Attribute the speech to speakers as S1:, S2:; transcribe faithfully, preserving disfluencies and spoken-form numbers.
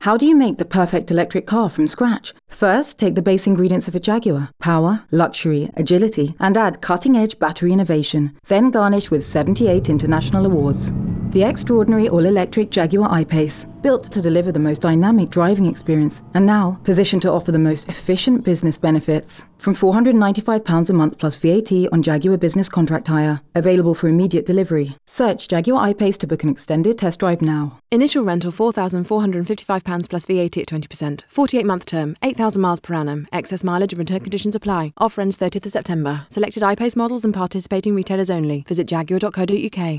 S1: How do you make the perfect electric car from scratch? First, take the base ingredients of a Jaguar: power, luxury, agility, and add cutting-edge battery innovation. Then garnish with seventy-eight international awards. The extraordinary all-electric Jaguar I-Pace, built to deliver the most dynamic driving experience, and now positioned to offer the most efficient business benefits. From four hundred ninety-five pounds a month plus V A T on Jaguar Business Contract Hire. Available for immediate delivery. Search Jaguar I-Pace to book an extended test drive now.
S2: Initial rental four thousand four hundred fifty-five pounds plus V A T at twenty percent. forty-eight month term, eight thousand miles per annum. Excess mileage and return conditions apply. Offer ends thirtieth of September. Selected I-Pace models and participating retailers only. Visit jaguar dot co dot uk.